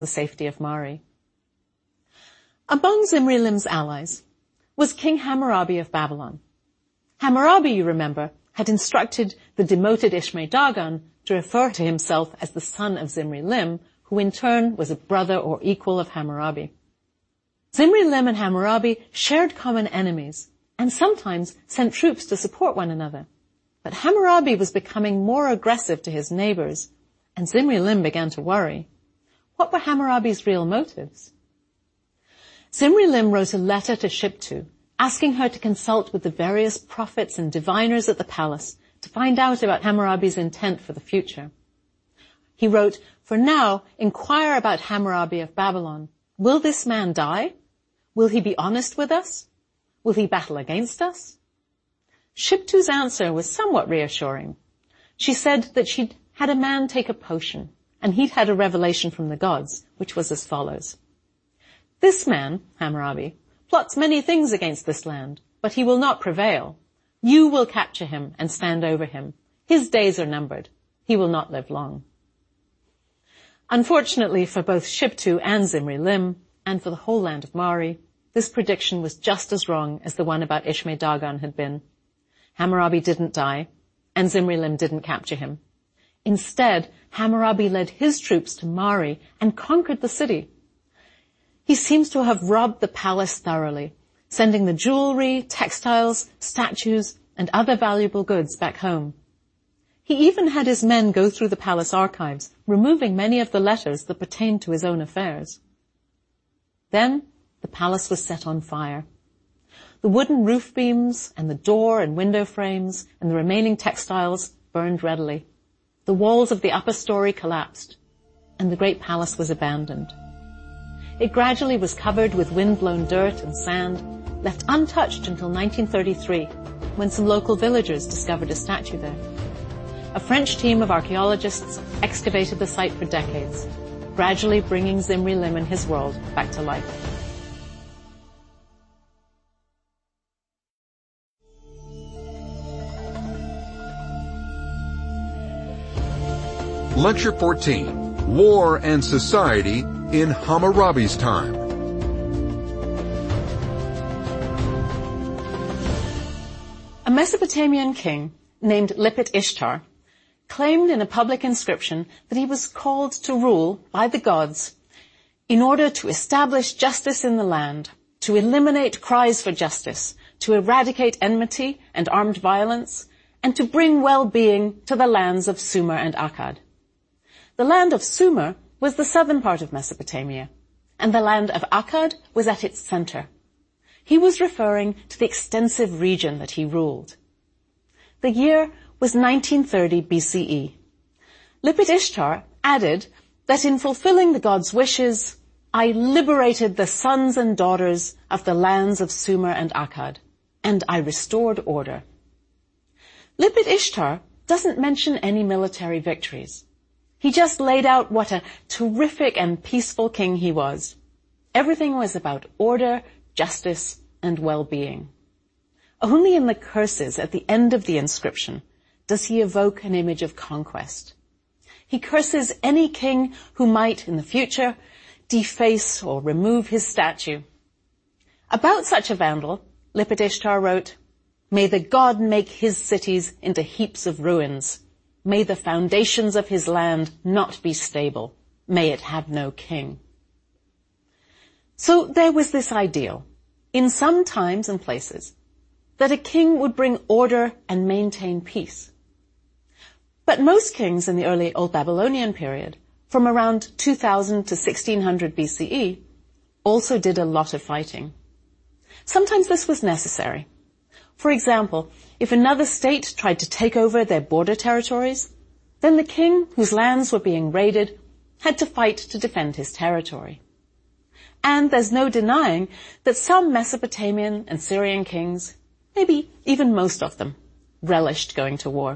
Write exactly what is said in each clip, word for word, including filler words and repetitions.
the safety of Mari. Among Zimri-Lim's allies was King Hammurabi of Babylon. Hammurabi, you remember, had instructed the demoted Ishme-Dagon to refer to himself as the son of Zimri-Lim, who in turn was a brother or equal of Hammurabi. Zimri-Lim and Hammurabi shared common enemies and sometimes sent troops to support one another. But Hammurabi was becoming more aggressive to his neighbors, and Zimri-Lim began to worry. What were Hammurabi's real motives? Zimri-Lim wrote a letter to Shiptu, asking her to consult with the various prophets and diviners at the palace to find out about Hammurabi's intent for the future. He wrote, "For now, inquire about Hammurabi of Babylon. Will this man die? Will he be honest with us? Will he battle against us?" Shiptu's answer was somewhat reassuring. She said that she'd had a man take a potion, and he'd had a revelation from the gods, which was as follows. "This man, Hammurabi, plots many things against this land, but he will not prevail. You will capture him and stand over him. His days are numbered. He will not live long." Unfortunately for both Shiptu and Zimri-Lim, and for the whole land of Mari, this prediction was just as wrong as the one about Ishme-Dagon had been. Hammurabi didn't die, and Zimri-Lim didn't capture him. Instead, Hammurabi led his troops to Mari and conquered the city. He seems to have robbed the palace thoroughly, sending the jewelry, textiles, statues, and other valuable goods back home. He even had his men go through the palace archives, removing many of the letters that pertained to his own affairs. Then the palace was set on fire. The wooden roof beams and the door and window frames and the remaining textiles burned readily. The walls of the upper story collapsed, and the great palace was abandoned. It gradually was covered with wind-blown dirt and sand, left untouched until nineteen thirty-three, when some local villagers discovered a statue there. A French team of archaeologists excavated the site for decades, gradually bringing Zimri-Lim and his world back to life. Lecture fourteen, War and Society in Hammurabi's Time. A Mesopotamian king named Lipit-Ishtar claimed in a public inscription that he was called to rule by the gods in order to establish justice in the land, to eliminate cries for justice, to eradicate enmity and armed violence, and to bring well-being to the lands of Sumer and Akkad. The land of Sumer was the southern part of Mesopotamia, and the land of Akkad was at its center. He was referring to the extensive region that he ruled. The year was nineteen thirty B C E. Lipit-Ishtar added that in fulfilling the god's wishes, I liberated the sons and daughters of the lands of Sumer and Akkad, and I restored order. Lipit-Ishtar doesn't mention any military victories. He just laid out what a terrific and peaceful king he was. Everything was about order, justice, and well-being. Only in the curses at the end of the inscription does he evoke an image of conquest. He curses any king who might, in the future, deface or remove his statue. About such a vandal, Lipit-Ishtar wrote, "May the god make his cities into heaps of ruins. May the foundations of his land not be stable. May it have no king." So there was this ideal, in some times and places, that a king would bring order and maintain peace. But most kings in the early Old Babylonian period, from around two thousand to sixteen hundred B C E, also did a lot of fighting. Sometimes this was necessary. For example, if another state tried to take over their border territories, then the king, whose lands were being raided, had to fight to defend his territory. And there's no denying that some Mesopotamian and Syrian kings, maybe even most of them, relished going to war.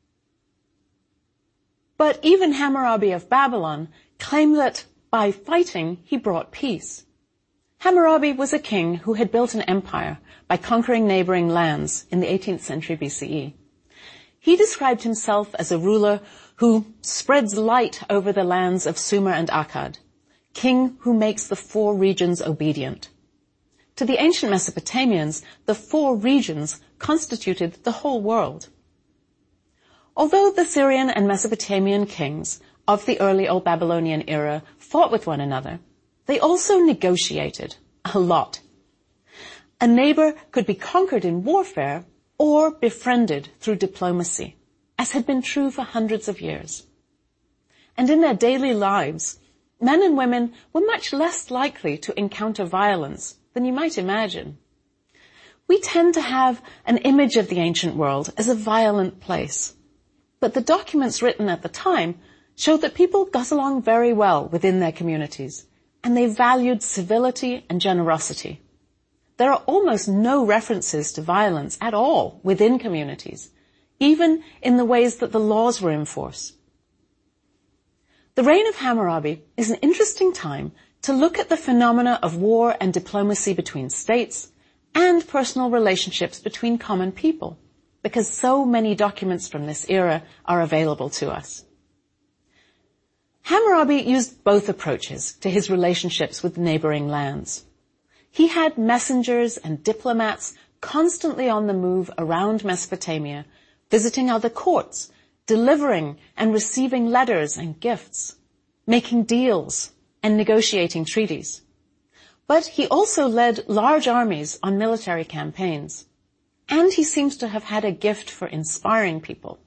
But even Hammurabi of Babylon claimed that by fighting he brought peace. Hammurabi was a king who had built an empire by conquering neighboring lands in the eighteenth century B C E. He described himself as a ruler who spreads light over the lands of Sumer and Akkad, king who makes the four regions obedient. To the ancient Mesopotamians, the four regions constituted the whole world. Although the Syrian and Mesopotamian kings of the early Old Babylonian era fought with one another, they also negotiated a lot. A neighbor could be conquered in warfare or befriended through diplomacy, as had been true for hundreds of years. And in their daily lives, men and women were much less likely to encounter violence than you might imagine. We tend to have an image of the ancient world as a violent place, but the documents written at the time showed that people got along very well within their communities, and they valued civility and generosity. There are almost no references to violence at all within communities, even in the ways that the laws were enforced. The reign of Hammurabi is an interesting time to look at the phenomena of war and diplomacy between states and personal relationships between common people, because so many documents from this era are available to us. Hammurabi used both approaches to his relationships with neighboring lands. He had messengers and diplomats constantly on the move around Mesopotamia, visiting other courts, delivering and receiving letters and gifts, making deals and negotiating treaties. But he also led large armies on military campaigns, and he seems to have had a gift for inspiring people.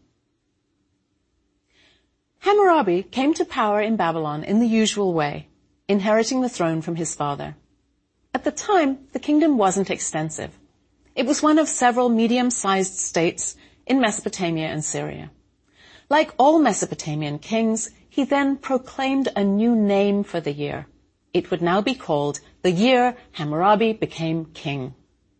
Hammurabi came to power in Babylon in the usual way, inheriting the throne from his father. At the time, the kingdom wasn't extensive. It was one of several medium-sized states in Mesopotamia and Syria. Like all Mesopotamian kings, he then proclaimed a new name for the year. It would now be called the year Hammurabi became king.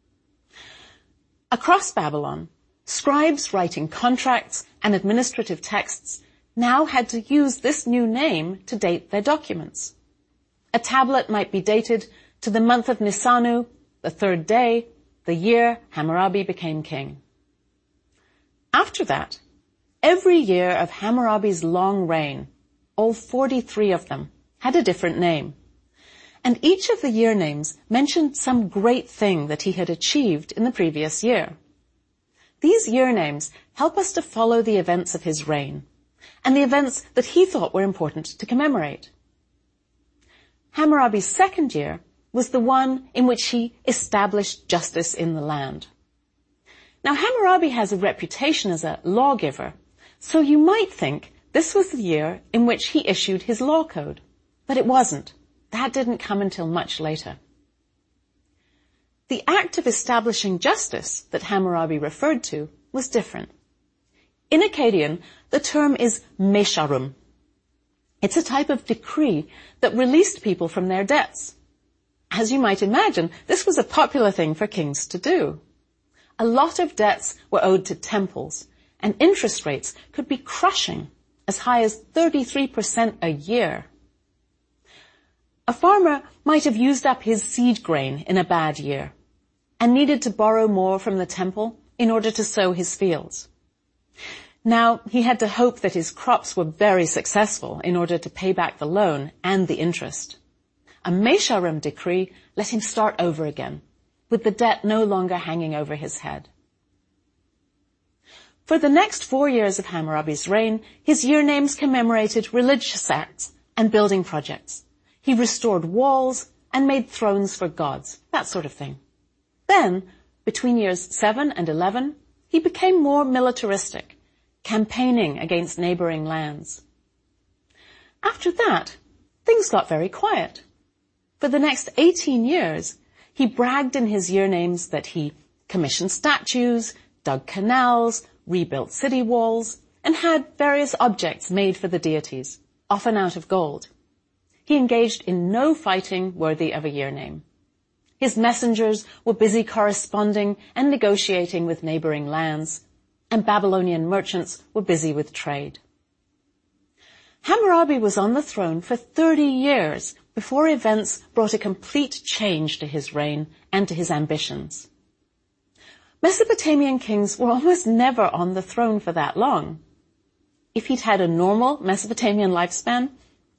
Across Babylon, scribes writing contracts and administrative texts now had to use this new name to date their documents. A tablet might be dated to the month of Nisanu, the third day, the year Hammurabi became king. After that, every year of Hammurabi's long reign, all forty-three of them, had a different name. And each of the year names mentioned some great thing that he had achieved in the previous year. These year names help us to follow the events of his reign, and the events that he thought were important to commemorate. Hammurabi's second year was the one in which he established justice in the land. Now, Hammurabi has a reputation as a lawgiver, so you might think this was the year in which he issued his law code. But it wasn't. That didn't come until much later. The act of establishing justice that Hammurabi referred to was different. In Akkadian, the term is mesharum. It's a type of decree that released people from their debts. As you might imagine, this was a popular thing for kings to do. A lot of debts were owed to temples, and interest rates could be crushing, as high as thirty-three percent a year. A farmer might have used up his seed grain in a bad year and needed to borrow more from the temple in order to sow his fields. Now, he had to hope that his crops were very successful in order to pay back the loan and the interest. A mesharim decree let him start over again, with the debt no longer hanging over his head. For the next four years of Hammurabi's reign, his year names commemorated religious acts and building projects. He restored walls and made thrones for gods, that sort of thing. Then, between years seven and eleven, he became more militaristic, campaigning against neighboring lands. After that, things got very quiet. For the next eighteen years, he bragged in his year names that he commissioned statues, dug canals, rebuilt city walls, and had various objects made for the deities, often out of gold. He engaged in no fighting worthy of a year name. His messengers were busy corresponding and negotiating with neighboring lands, and Babylonian merchants were busy with trade. Hammurabi was on the throne for thirty years before events brought a complete change to his reign and to his ambitions. Mesopotamian kings were almost never on the throne for that long. If he'd had a normal Mesopotamian lifespan,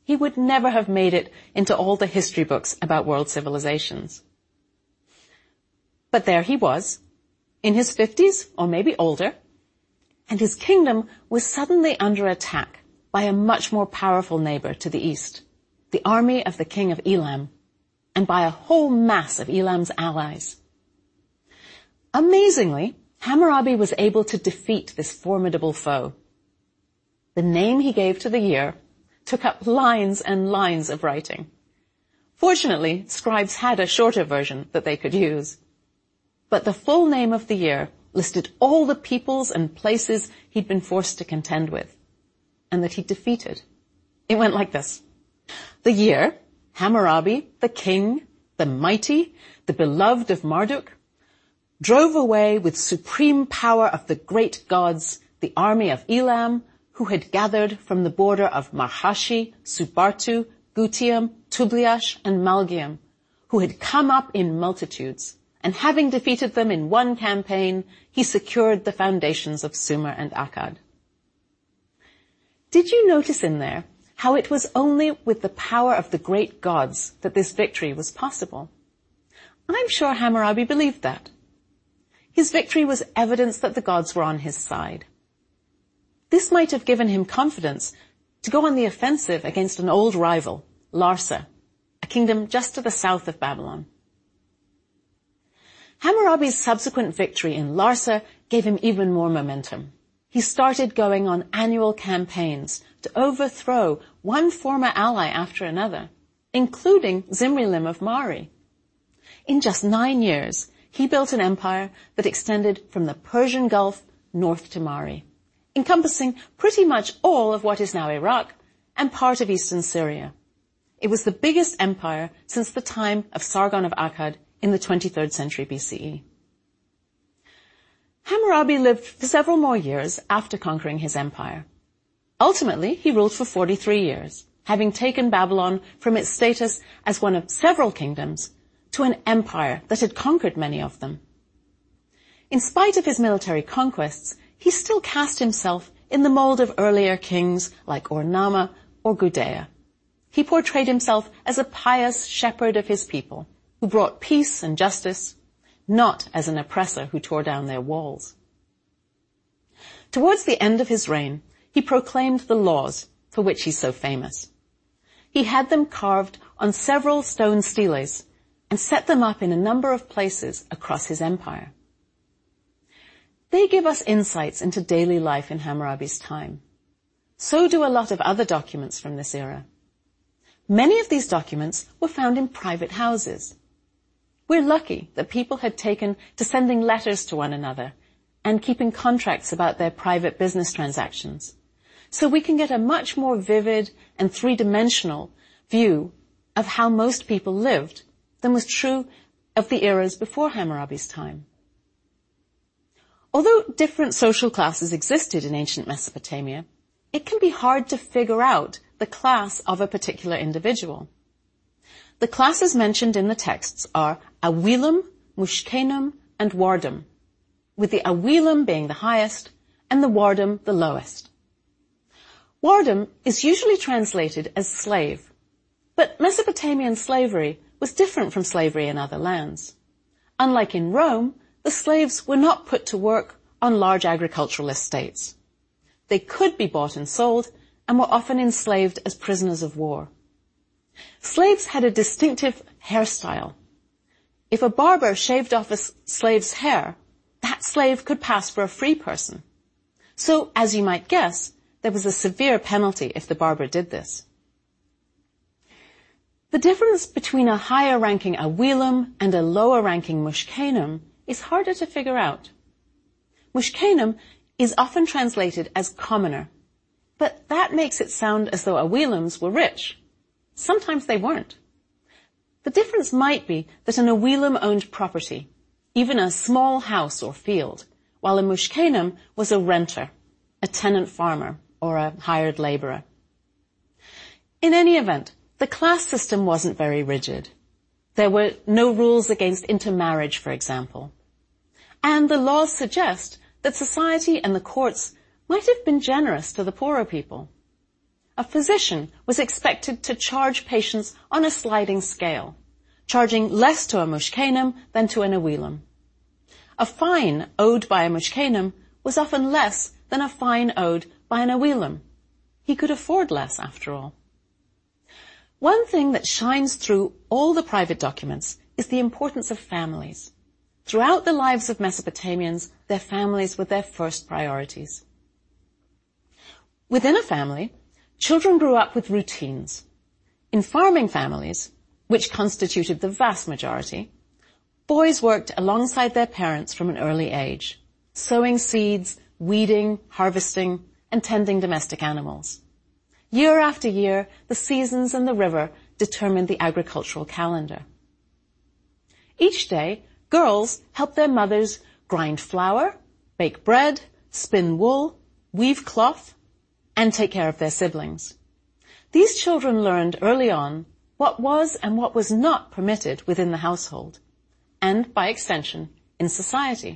he would never have made it into all the history books about world civilizations. But there he was, in his fifties, or maybe older, and his kingdom was suddenly under attack by a much more powerful neighbor to the east, the army of the king of Elam, and by a whole mass of Elam's allies. Amazingly, Hammurabi was able to defeat this formidable foe. The name he gave to the year took up lines and lines of writing. Fortunately, scribes had a shorter version that they could use. But the full name of the year listed all the peoples and places he'd been forced to contend with, and that he defeated. It went like this. The year, Hammurabi, the king, the mighty, the beloved of Marduk, drove away with supreme power of the great gods the army of Elam, who had gathered from the border of Marhashi, Subartu, Gutium, Tubliash, and Malgium, who had come up in multitudes, and having defeated them in one campaign, he secured the foundations of Sumer and Akkad. Did you notice in there how it was only with the power of the great gods that this victory was possible? I'm sure Hammurabi believed that. His victory was evidence that the gods were on his side. This might have given him confidence to go on the offensive against an old rival, Larsa, a kingdom just to the south of Babylon. Hammurabi's subsequent victory in Larsa gave him even more momentum. He started going on annual campaigns to overthrow one former ally after another, including Zimri-Lim of Mari. In just nine years, he built an empire that extended from the Persian Gulf north to Mari, encompassing pretty much all of what is now Iraq and part of eastern Syria. It was the biggest empire since the time of Sargon of Akkad in the twenty-third century B C E. Hammurabi lived for several more years after conquering his empire. Ultimately, he ruled for forty-three years, having taken Babylon from its status as one of several kingdoms to an empire that had conquered many of them. In spite of his military conquests, he still cast himself in the mold of earlier kings like Ur-Nama or Gudea. He portrayed himself as a pious shepherd of his people who brought peace and justice, not as an oppressor who tore down their walls. Towards the end of his reign, he proclaimed the laws for which he's so famous. He had them carved on several stone steles and set them up in a number of places across his empire. They give us insights into daily life in Hammurabi's time. So do a lot of other documents from this era. Many of these documents were found in private houses. We're lucky that people had taken to sending letters to one another and keeping contracts about their private business transactions, so we can get a much more vivid and three-dimensional view of how most people lived than was true of the eras before Hammurabi's time. Although different social classes existed in ancient Mesopotamia, it can be hard to figure out the class of a particular individual. The classes mentioned in the texts are Awilim, Mushkenum, and Wardum, with the Awilim being the highest and the Wardum the lowest. Wardum is usually translated as slave, but Mesopotamian slavery was different from slavery in other lands. Unlike in Rome, the slaves were not put to work on large agricultural estates. They could be bought and sold and were often enslaved as prisoners of war. Slaves had a distinctive hairstyle. If a barber shaved off a slave's hair, that slave could pass for a free person. So, as you might guess, there was a severe penalty if the barber did this. The difference between a higher-ranking Awilim and a lower-ranking Mushkenum is harder to figure out. Mushkenum is often translated as commoner, but that makes it sound as though Awilims were rich. Sometimes they weren't. The difference might be that an Awilim owned property, even a small house or field, while a Mushkenum was a renter, a tenant farmer, or a hired laborer. In any event, the class system wasn't very rigid. There were no rules against intermarriage, for example. And the laws suggest that society and the courts might have been generous to the poorer people. a physician was expected to charge patients on a sliding scale, charging less to a mushkenim than to an awilim. A fine owed by a mushkenim was often less than a fine owed by an awilim. He could afford less, after all. One thing that shines through all the private documents is the importance of families. Throughout the lives of Mesopotamians, their families were their first priorities. Within a family, children grew up with routines. In farming families, which constituted the vast majority, boys worked alongside their parents from an early age, sowing seeds, weeding, harvesting, and tending domestic animals. Year after year, the seasons and the river determined the agricultural calendar. Each day, girls helped their mothers grind flour, bake bread, spin wool, weave cloth, and take care of their siblings. These children learned early on what was and what was not permitted within the household, and by extension, in society.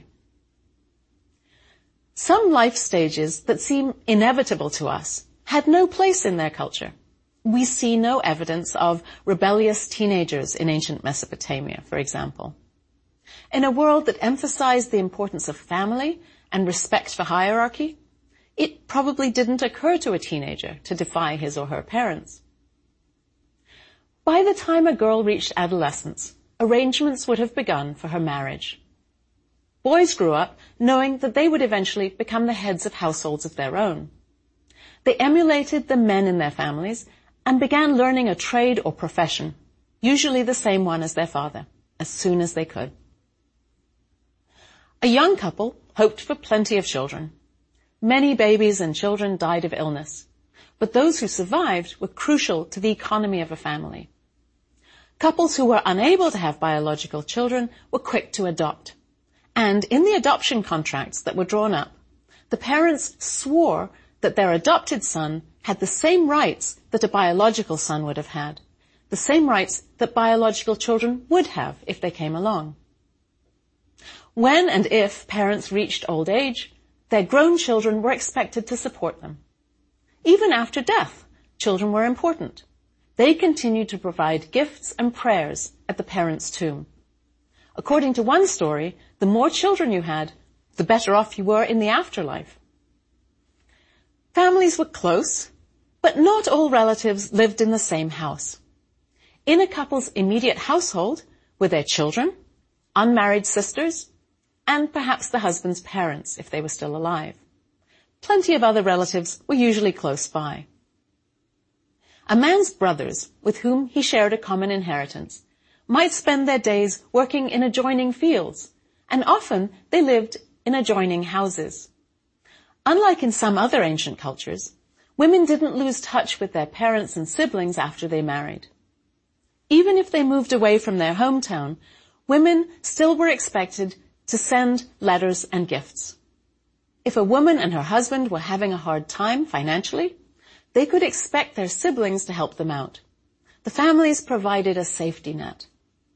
Some life stages that seem inevitable to us had no place in their culture. We see no evidence of rebellious teenagers in ancient Mesopotamia, for example. In a world that emphasized the importance of family and respect for hierarchy, it probably didn't occur to a teenager to defy his or her parents. By the time a girl reached adolescence, arrangements would have begun for her marriage. Boys grew up knowing that they would eventually become the heads of households of their own. They emulated the men in their families and began learning a trade or profession, usually the same one as their father, as soon as they could. A young couple hoped for plenty of children. Many babies and children died of illness, but those who survived were crucial to the economy of a family. Couples who were unable to have biological children were quick to adopt. And in the adoption contracts that were drawn up, the parents swore that their adopted son had the same rights that a biological son would have had, the same rights that biological children would have if they came along. When and if parents reached old age, their grown children were expected to support them. Even after death, children were important. They continued to provide gifts and prayers at the parents' tomb. According to one story, the more children you had, the better off you were in the afterlife. Families were close, but not all relatives lived in the same house. In a couple's immediate household were their children, unmarried sisters, and perhaps the husband's parents, if they were still alive. Plenty of other relatives were usually close by. A man's brothers, with whom he shared a common inheritance, might spend their days working in adjoining fields, and often they lived in adjoining houses. Unlike in some other ancient cultures, women didn't lose touch with their parents and siblings after they married. Even if they moved away from their hometown, women still were expected to send letters and gifts. If a woman and her husband were having a hard time financially, they could expect their siblings to help them out. The families provided a safety net.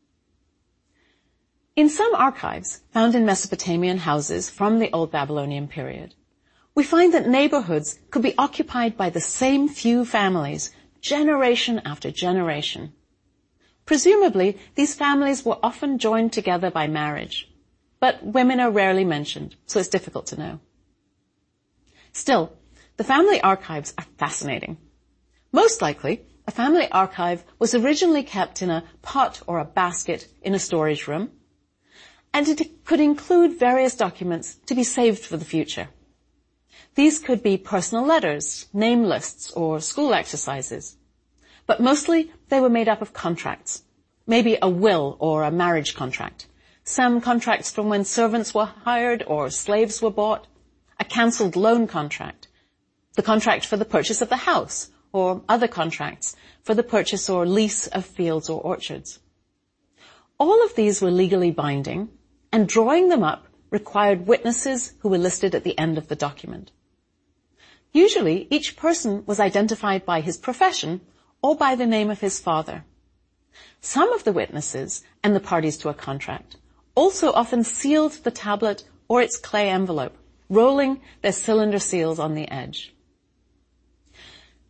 In some archives found in Mesopotamian houses from the Old Babylonian period, we find that neighborhoods could be occupied by the same few families, generation after generation. Presumably, these families were often joined together by marriage, but women are rarely mentioned, so it's difficult to know. Still, the family archives are fascinating. Most likely, a family archive was originally kept in a pot or a basket in a storage room, and it could include various documents to be saved for the future. These could be personal letters, name lists, or school exercises. But mostly, they were made up of contracts, maybe a will or a marriage contract, some contracts from when servants were hired or slaves were bought, a cancelled loan contract, the contract for the purchase of the house, or other contracts for the purchase or lease of fields or orchards. All of these were legally binding, and drawing them up required witnesses who were listed at the end of the document. Usually, each person was identified by his profession or by the name of his father. Some of the witnesses and the parties to a contract also often sealed the tablet or its clay envelope, rolling their cylinder seals on the edge.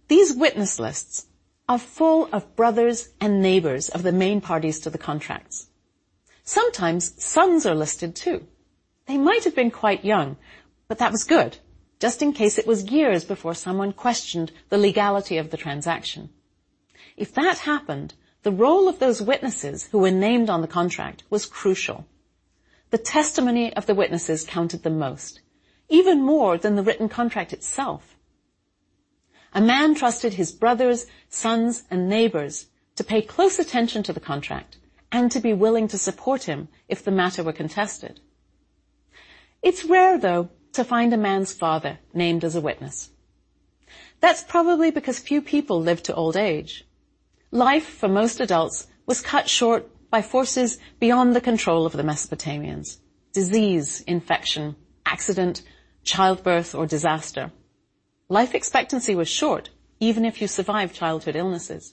These witness lists are full of brothers and neighbors of the main parties to the contracts. Sometimes sons are listed too. They might have been quite young, but that was good, just in case it was years before someone questioned the legality of the transaction. If that happened, the role of those witnesses who were named on the contract was crucial. The testimony of the witnesses counted the most, even more than the written contract itself. A man trusted his brothers, sons, and neighbors to pay close attention to the contract and to be willing to support him if the matter were contested. It's rare, though, to find a man's father named as a witness. That's probably because few people live to old age. Life for most adults was cut short by forces beyond the control of the Mesopotamians: disease, infection, accident, childbirth, or disaster. Life expectancy was short, even if you survived childhood illnesses.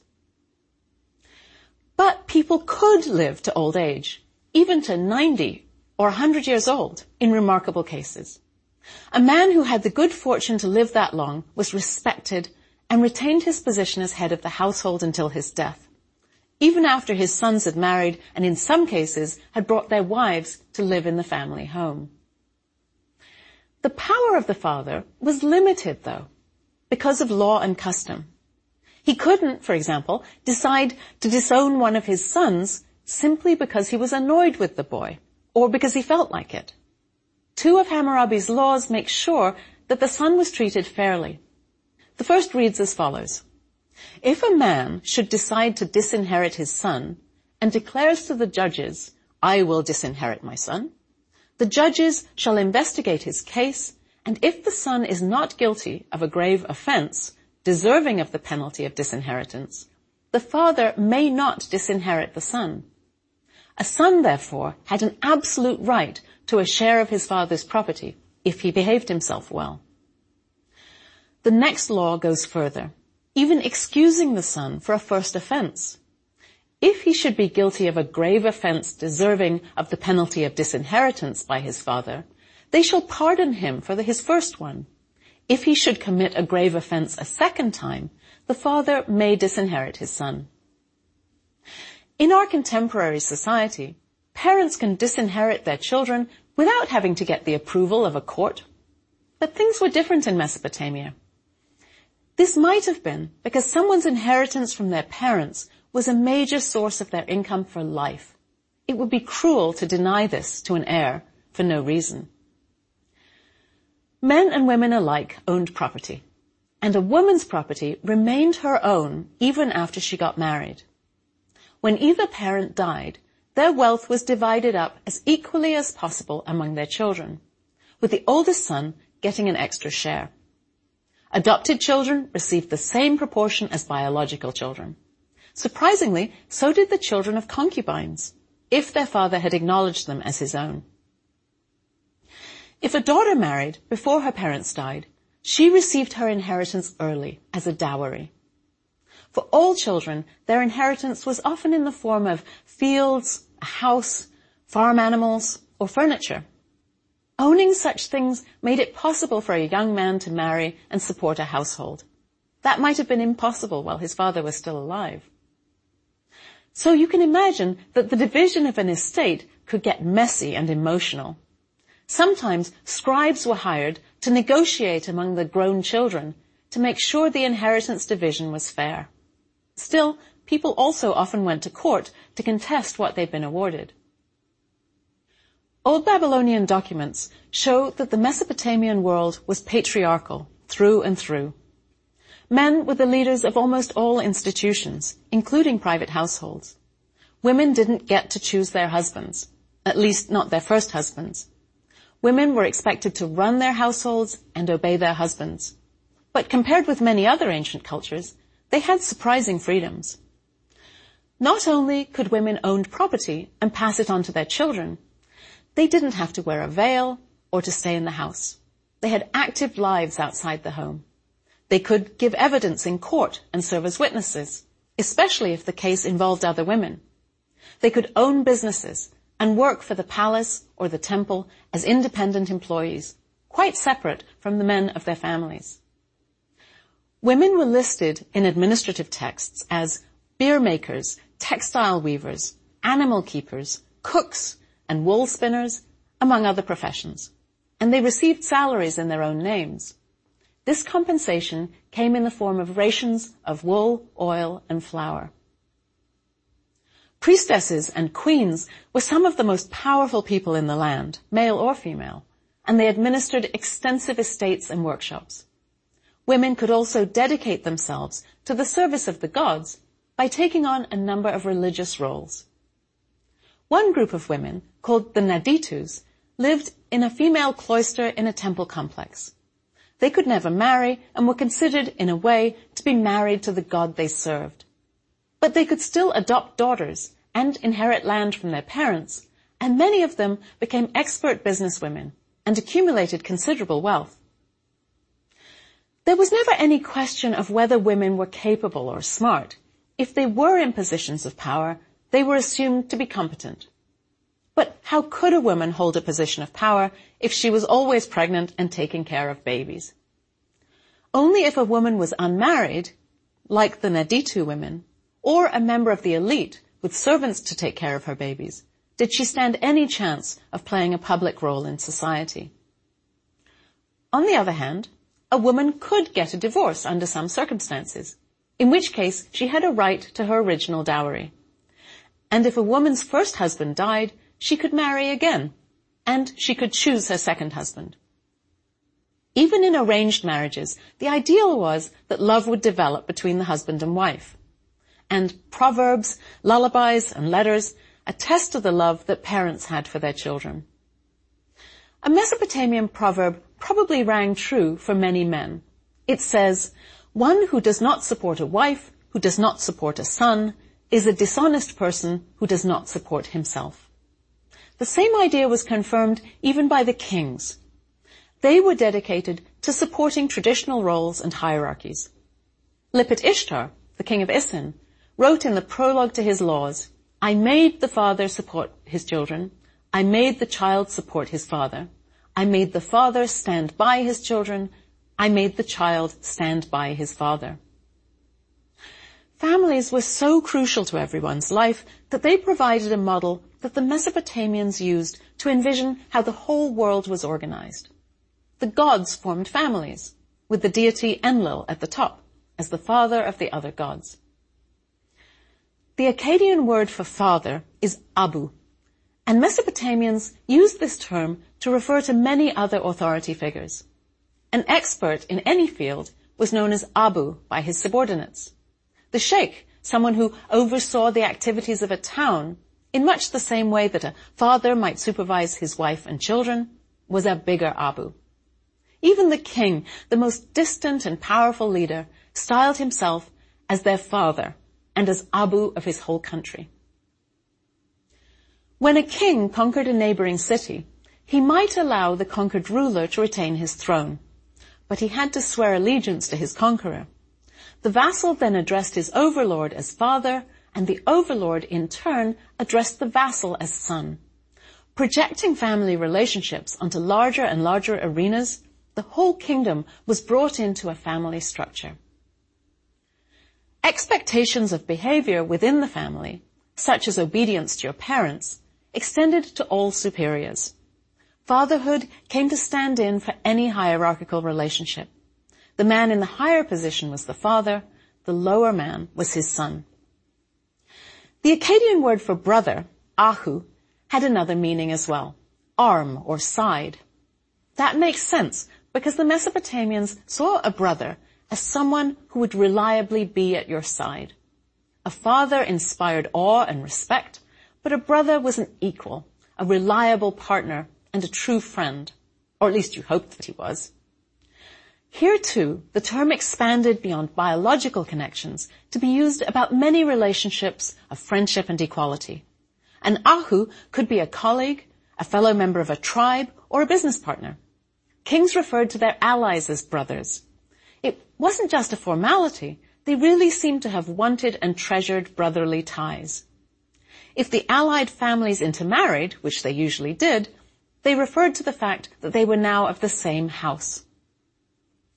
But people could live to old age, even to ninety or one hundred years old, in remarkable cases. A man who had the good fortune to live that long was respected and retained his position as head of the household until his death, even after his sons had married and in some cases had brought their wives to live in the family home. The power of the father was limited, though, because of law and custom. He couldn't, for example, decide to disown one of his sons simply because he was annoyed with the boy or because he felt like it. Two of Hammurabi's laws make sure that the son was treated fairly. The first reads as follows: if a man should decide to disinherit his son and declares to the judges, "I will disinherit my son," the judges shall investigate his case, and if the son is not guilty of a grave offense, deserving of the penalty of disinheritance, the father may not disinherit the son. A son, therefore, had an absolute right to a share of his father's property if he behaved himself well. The next law goes further, even excusing the son for a first offense. If he should be guilty of a grave offense deserving of the penalty of disinheritance by his father, they shall pardon him for the, his first one. If he should commit a grave offense a second time, the father may disinherit his son. In our contemporary society, parents can disinherit their children without having to get the approval of a court. But things were different in Mesopotamia. This might have been because someone's inheritance from their parents was a major source of their income for life. It would be cruel to deny this to an heir for no reason. Men and women alike owned property, and a woman's property remained her own even after she got married. When either parent died, their wealth was divided up as equally as possible among their children, with the oldest son getting an extra share. Adopted children received the same proportion as biological children. Surprisingly, so did the children of concubines, if their father had acknowledged them as his own. If a daughter married before her parents died, she received her inheritance early as a dowry. For all children, their inheritance was often in the form of fields, a house, farm animals, or furniture. Owning such things made it possible for a young man to marry and support a household. That might have been impossible while his father was still alive. So you can imagine that the division of an estate could get messy and emotional. Sometimes scribes were hired to negotiate among the grown children to make sure the inheritance division was fair. Still, people also often went to court to contest what they'd been awarded. Old Babylonian documents show that the Mesopotamian world was patriarchal through and through. Men were the leaders of almost all institutions, including private households. Women didn't get to choose their husbands, at least not their first husbands. Women were expected to run their households and obey their husbands. But compared with many other ancient cultures, they had surprising freedoms. Not only could women own property and pass it on to their children, they didn't have to wear a veil or to stay in the house. They had active lives outside the home. They could give evidence in court and serve as witnesses, especially if the case involved other women. They could own businesses and work for the palace or the temple as independent employees, quite separate from the men of their families. Women were listed in administrative texts as beer makers, textile weavers, animal keepers, cooks, and wool spinners, among other professions, and they received salaries in their own names. This compensation came in the form of rations of wool, oil, and flour. Priestesses and queens were some of the most powerful people in the land, male or female, and they administered extensive estates and workshops. Women could also dedicate themselves to the service of the gods by taking on a number of religious roles. One group of women, called the Naditus, lived in a female cloister in a temple complex. They could never marry and were considered, in a way, to be married to the god they served. But they could still adopt daughters and inherit land from their parents, and many of them became expert businesswomen and accumulated considerable wealth. There was never any question of whether women were capable or smart. If they were in positions of power, they were assumed to be competent. But how could a woman hold a position of power if she was always pregnant and taking care of babies? Only if a woman was unmarried, like the Naditu women, or a member of the elite with servants to take care of her babies, did she stand any chance of playing a public role in society. On the other hand, a woman could get a divorce under some circumstances, in which case she had a right to her original dowry. And if a woman's first husband died, she could marry again, and she could choose her second husband. Even in arranged marriages, the ideal was that love would develop between the husband and wife. And proverbs, lullabies, and letters attest to the love that parents had for their children. A Mesopotamian proverb probably rang true for many men. It says, "One who does not support a wife, who does not support a son, is a dishonest person who does not support himself." The same idea was confirmed even by the kings. They were dedicated to supporting traditional roles and hierarchies. Lipit Ishtar, the king of Isin, wrote in the prologue to his laws, "I made the father support his children. I made the child support his father. I made the father stand by his children. I made the child stand by his father." Families were so crucial to everyone's life that they provided a model that the Mesopotamians used to envision how the whole world was organized. The gods formed families, with the deity Enlil at the top, as the father of the other gods. The Akkadian word for father is Abu, and Mesopotamians used this term to refer to many other authority figures. An expert in any field was known as Abu by his subordinates. The sheikh, someone who oversaw the activities of a town, in much the same way that a father might supervise his wife and children, was a bigger Abu. Even the king, the most distant and powerful leader, styled himself as their father and as Abu of his whole country. When a king conquered a neighboring city, he might allow the conquered ruler to retain his throne, but he had to swear allegiance to his conqueror. The vassal then addressed his overlord as father, and the overlord in turn addressed the vassal as son. Projecting family relationships onto larger and larger arenas, the whole kingdom was brought into a family structure. Expectations of behavior within the family, such as obedience to your parents, extended to all superiors. Fatherhood came to stand in for any hierarchical relationship. The man in the higher position was the father, the lower man was his son. The Akkadian word for brother, ahu, had another meaning as well, arm or side. That makes sense because the Mesopotamians saw a brother as someone who would reliably be at your side. A father inspired awe and respect, but a brother was an equal, a reliable partner, and a true friend, or at least you hoped that he was. Here too, the term expanded beyond biological connections to be used about many relationships of friendship and equality. An ahu could be a colleague, a fellow member of a tribe, or a business partner. Kings referred to their allies as brothers. It wasn't just a formality. They really seemed to have wanted and treasured brotherly ties. If the allied families intermarried, which they usually did, they referred to the fact that they were now of the same house.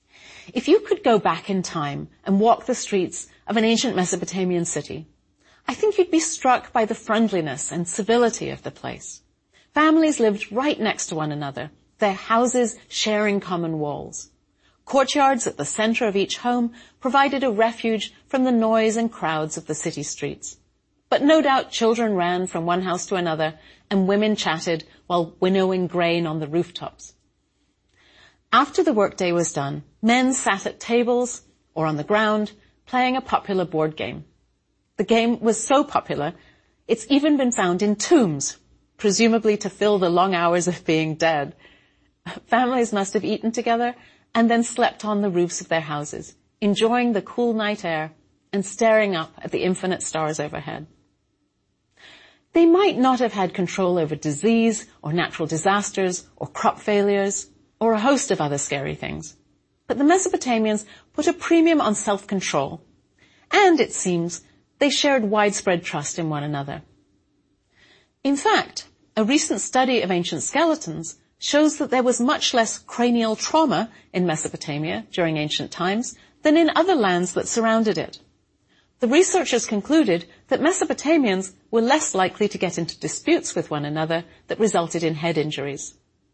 If you could go back in time and walk the streets of an ancient Mesopotamian city, I think you'd be struck by the friendliness and civility of the place. Families lived right next to one another, their houses sharing common walls. Courtyards at the center of each home provided a refuge from the noise and crowds of the city streets. But no doubt children ran from one house to another and women chatted while winnowing grain on the rooftops. After the workday was done, men sat at tables or on the ground playing a popular board game. The game was so popular, it's even been found in tombs, presumably to fill the long hours of being dead. Families must have eaten together and then slept on the roofs of their houses, enjoying the cool night air and staring up at the infinite stars overhead. They might not have had control over disease or natural disasters or crop failures or a host of other scary things. But the Mesopotamians put a premium on self-control, and it seems they shared widespread trust in one another. In fact, a recent study of ancient skeletons shows that there was much less cranial trauma in Mesopotamia during ancient times than in other lands that surrounded it. The researchers concluded that Mesopotamians were less likely to get into disputes with one another that resulted in head injuries.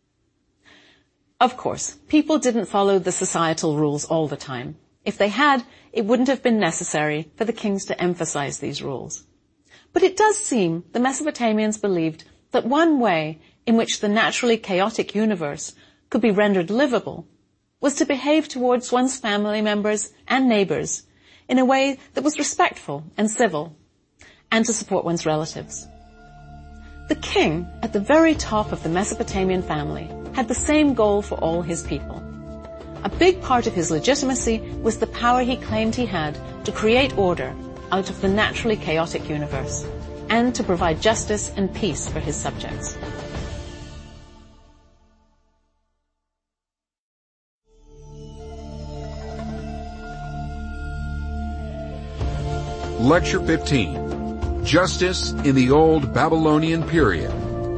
Of course, people didn't follow the societal rules all the time. If they had, it wouldn't have been necessary for the kings to emphasize these rules. But it does seem the Mesopotamians believed that one way in which the naturally chaotic universe could be rendered livable was to behave towards one's family members and neighbors in a way that was respectful and civil, and to support one's relatives. The king, at the very top of the Mesopotamian family, had the same goal for all his people. A big part of his legitimacy was the power he claimed he had to create order out of the naturally chaotic universe, and to provide justice and peace for his subjects. Lecture fifteen, Justice in the Old Babylonian Period.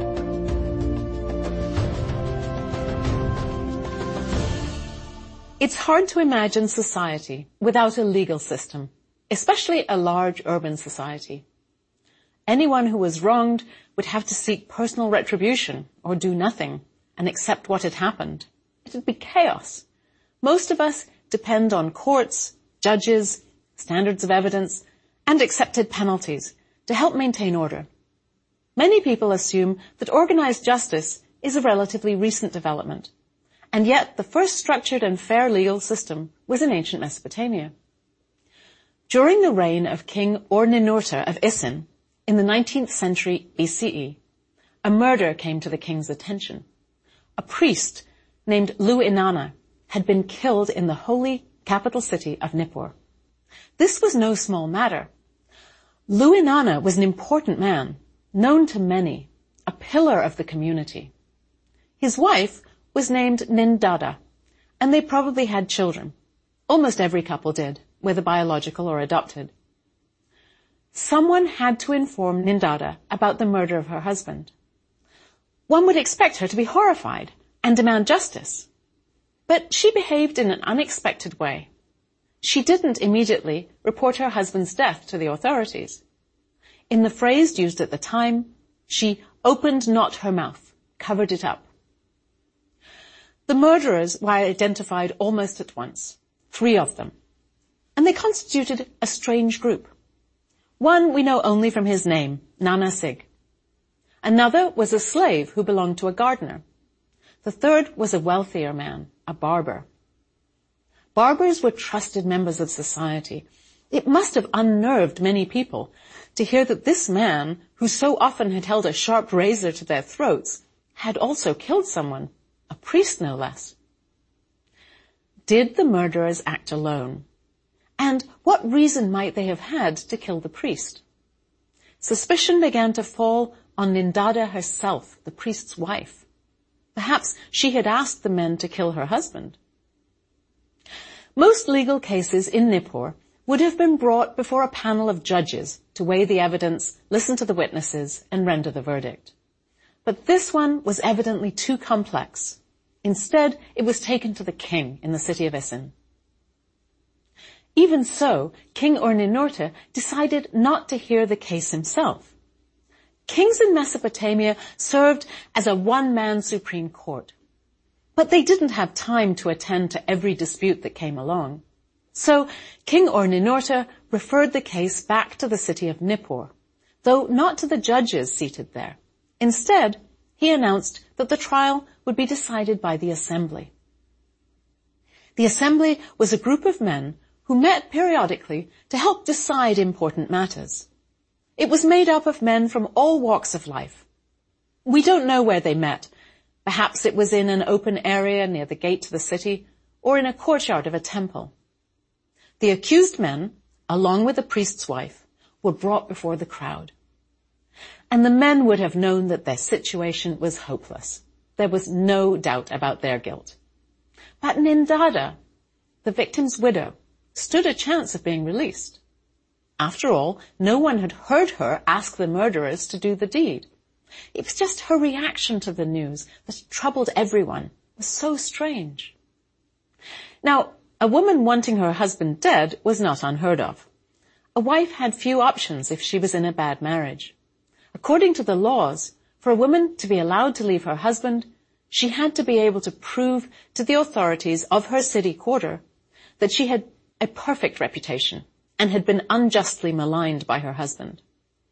It's hard to imagine society without a legal system, especially a large urban society. Anyone who was wronged would have to seek personal retribution or do nothing and accept what had happened. It would be chaos. Most of us depend on courts, judges, standards of evidence, and accepted penalties to help maintain order. Many people assume that organized justice is a relatively recent development, and yet the first structured and fair legal system was in ancient Mesopotamia. During the reign of King Ur-Ninurta of Isin in the nineteenth century B C E, a murder came to the king's attention. A priest named Lu-Inanna had been killed in the holy capital city of Nippur. This was no small matter. Lu-Inanna was an important man, known to many, a pillar of the community. His wife was named Nindada, and they probably had children. Almost every couple did, whether biological or adopted. Someone had to inform Nindada about the murder of her husband. One would expect her to be horrified and demand justice. But she behaved in an unexpected way. She didn't immediately report her husband's death to the authorities. In the phrase used at the time, she opened not her mouth, covered it up. The murderers were identified almost at once, three of them, and they constituted a strange group. One we know only from his name, Nana Sig. Another was a slave who belonged to a gardener. The third was a wealthier man, a barber. Barbers were trusted members of society. It must have unnerved many people to hear that this man, who so often had held a sharp razor to their throats, had also killed someone, a priest no less. Did the murderers act alone? And what reason might they have had to kill the priest? Suspicion began to fall on Nindada herself, the priest's wife. Perhaps she had asked the men to kill her husband. Most legal cases in Nippur would have been brought before a panel of judges to weigh the evidence, listen to the witnesses, and render the verdict. But this one was evidently too complex. Instead, it was taken to the king in the city of Isin. Even so, King Ur-Ninurta decided not to hear the case himself. Kings in Mesopotamia served as a one-man supreme court, but they didn't have time to attend to every dispute that came along. So King Ur-Ninurta referred the case back to the city of Nippur, though not to the judges seated there. Instead, he announced that the trial would be decided by the assembly. The assembly was a group of men who met periodically to help decide important matters. It was made up of men from all walks of life. We don't know where they met. Perhaps it was in an open area near the gate to the city, or in a courtyard of a temple. The accused men, along with the priest's wife, were brought before the crowd. And the men would have known that their situation was hopeless. There was no doubt about their guilt. But Nindada, the victim's widow, stood a chance of being released. After all, no one had heard her ask the murderers to do the deed. It was just her reaction to the news that troubled everyone. It was so strange. Now, a woman wanting her husband dead was not unheard of. A wife had few options if she was in a bad marriage. According to the laws, for a woman to be allowed to leave her husband, she had to be able to prove to the authorities of her city quarter that she had a perfect reputation and had been unjustly maligned by her husband.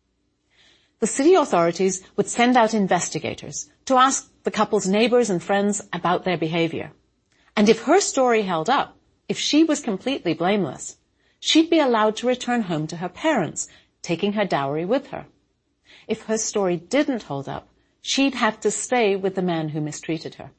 The city authorities would send out investigators to ask the couple's neighbors and friends about their behavior. And if her story held up, if she was completely blameless, she'd be allowed to return home to her parents, taking her dowry with her. If her story didn't hold up, she'd have to stay with the man who mistreated her.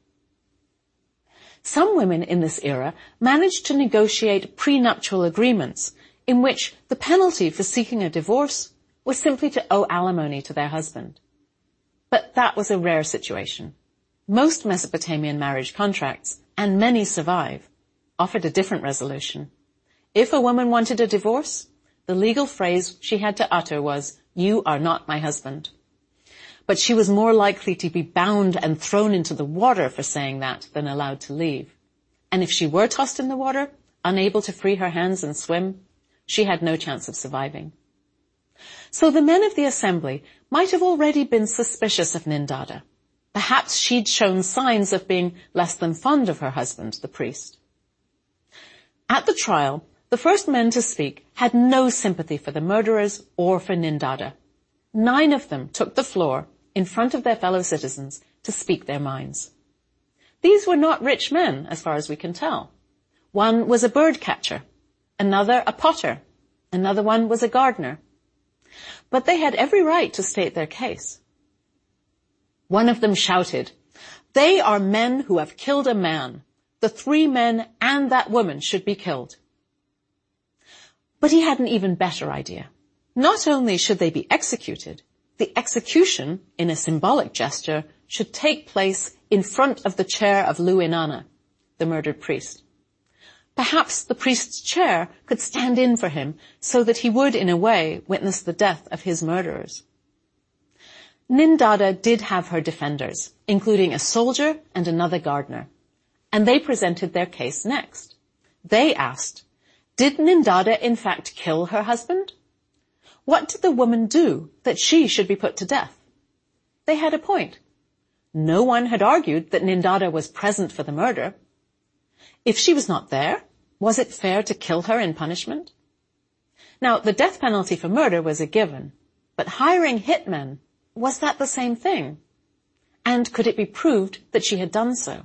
Some women in this era managed to negotiate prenuptial agreements in which the penalty for seeking a divorce was simply to owe alimony to their husband. But that was a rare situation. Most Mesopotamian marriage contracts, and many survive, offered a different resolution. If a woman wanted a divorce, the legal phrase she had to utter was, "You are not my husband." But she was more likely to be bound and thrown into the water for saying that than allowed to leave. And if she were tossed in the water, unable to free her hands and swim, she had no chance of surviving. So the men of the assembly might have already been suspicious of Nindada. Perhaps she'd shown signs of being less than fond of her husband, the priest. At the trial, the first men to speak had no sympathy for the murderers or for Nindada. Nine of them took the floor in front of their fellow citizens to speak their minds. These were not rich men, as far as we can tell. One was a bird catcher, another a potter, another one was a gardener. But they had every right to state their case. One of them shouted, "They are men who have killed a man. The three men and that woman should be killed." But he had an even better idea. Not only should they be executed, the execution, in a symbolic gesture, should take place in front of the chair of Luinana, the murdered priest. Perhaps the priest's chair could stand in for him so that he would, in a way, witness the death of his murderers. Nindada did have her defenders, including a soldier and another gardener, and they presented their case next. They asked, did Nindada in fact kill her husband? What did the woman do that she should be put to death? They had a point. No one had argued that Nindada was present for the murder. If she was not there, was it fair to kill her in punishment? Now, the death penalty for murder was a given, but hiring hitmen, was that the same thing? And could it be proved that she had done so?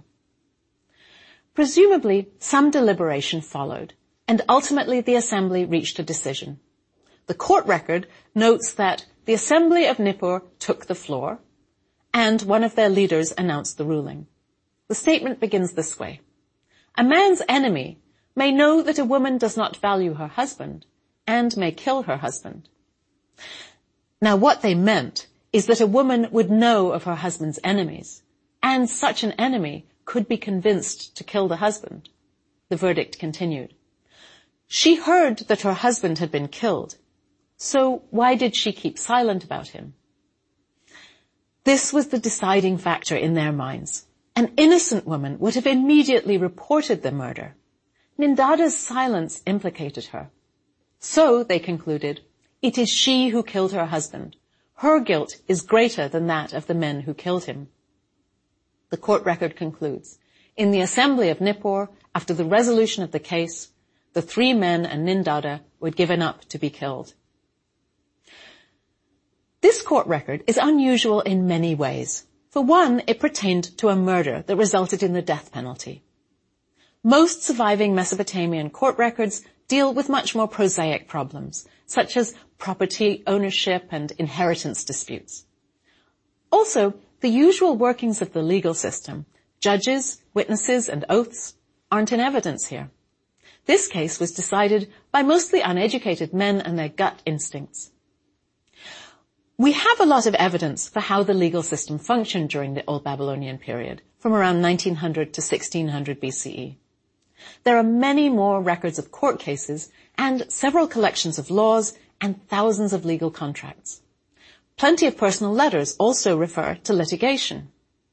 Presumably, some deliberation followed, and ultimately the assembly reached a decision. The court record notes that the assembly of Nippur took the floor, and one of their leaders announced the ruling. The statement begins this way. A man's enemy may know that a woman does not value her husband and may kill her husband. Now, what they meant is that a woman would know of her husband's enemies, and such an enemy could be convinced to kill the husband. The verdict continued. She heard that her husband had been killed, so why did she keep silent about him? This was the deciding factor in their minds. An innocent woman would have immediately reported the murder. Nindada's silence implicated her. So, they concluded, it is she who killed her husband. Her guilt is greater than that of the men who killed him. The court record concludes, in the assembly of Nippur, after the resolution of the case, the three men and Nindada were given up to be killed. This court record is unusual in many ways. For one, it pertained to a murder that resulted in the death penalty. Most surviving Mesopotamian court records deal with much more prosaic problems, such as property ownership and inheritance disputes. Also, the usual workings of the legal system, judges, witnesses, and oaths, aren't in evidence here. This case was decided by mostly uneducated men and their gut instincts. We have a lot of evidence for how the legal system functioned during the Old Babylonian period, from around nineteen hundred to sixteen hundred B C E. There are many more records of court cases and several collections of laws and thousands of legal contracts. Plenty of personal letters also refer to litigation.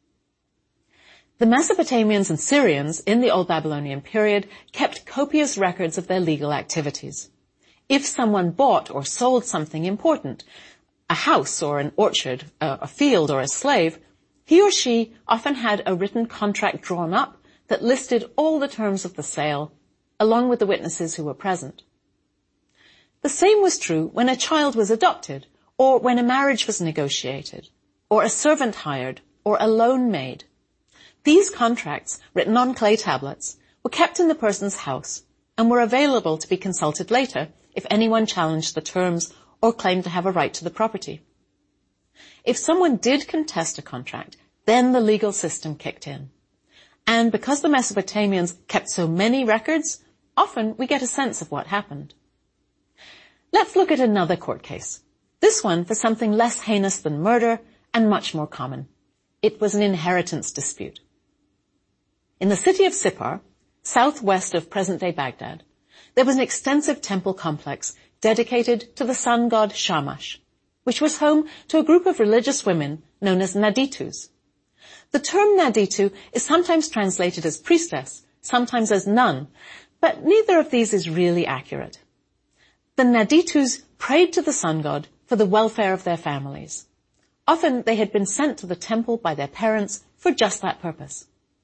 The Mesopotamians and Syrians in the Old Babylonian period kept copious records of their legal activities. If someone bought or sold something important, a house or an orchard, a field or a slave, he or she often had a written contract drawn up that listed all the terms of the sale, along with the witnesses who were present. The same was true when a child was adopted, or when a marriage was negotiated, or a servant hired, or a loan made. These contracts, written on clay tablets, were kept in the person's house and were available to be consulted later if anyone challenged the terms or claimed to have a right to the property. If someone did contest a contract, then the legal system kicked in. And because the Mesopotamians kept so many records, often we get a sense of what happened. Let's look at another court case. This one for something less heinous than murder and much more common. It was an inheritance dispute. In the city of Sippar, southwest of present-day Baghdad, there was an extensive temple complex dedicated to the sun god Shamash, which was home to a group of religious women known as Naditus. The term Naditu is sometimes translated as priestess, sometimes as nun, but neither of these is really accurate. The Naditus prayed to the sun god for the welfare of their families. Often they had been sent to the temple by their parents for just that purpose.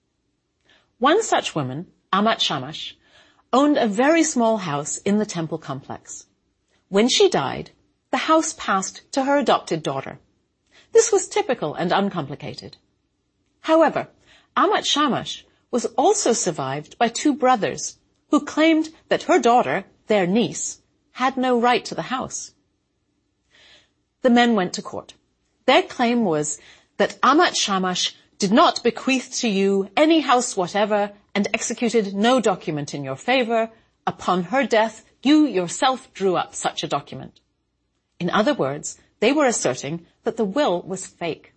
One such woman, Amat Shamash, owned a very small house in the temple complex. When she died, the house passed to her adopted daughter. This was typical and uncomplicated. However, Amat Shamash was also survived by two brothers who claimed that her daughter, their niece, had no right to the house. The men went to court. Their claim was that Amat Shamash did not bequeath to you any house whatever and executed no document in your favor. Upon her death, you yourself drew up such a document. In other words, they were asserting that the will was fake.